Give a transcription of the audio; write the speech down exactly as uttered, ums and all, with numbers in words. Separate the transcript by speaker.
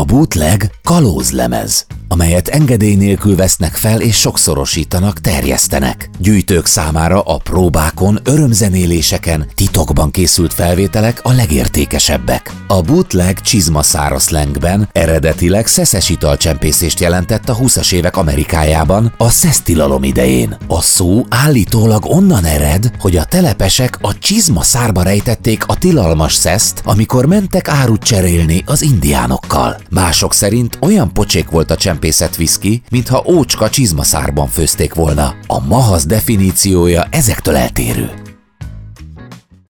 Speaker 1: A bootleg kalózlemez, amelyet engedély nélkül vesznek fel és sokszorosítanak, terjesztenek. Gyűjtők számára a próbákon, örömzenéléseken, titokban készült felvételek a legértékesebbek. A bootleg csizmaszára szlengben eredetileg szeszes italcsempészést jelentett a húszas évek Amerikájában a szesztilalom idején. A szó állítólag onnan ered, hogy a telepesek a csizmaszárba rejtették a tilalmas szeszt, amikor mentek árut cserélni az indiánokkal. Mások szerint olyan pocsék volt a csempészet viszki, mintha ócska csizmaszárban főzték volna. A mahasz definíciója ezektől eltérő.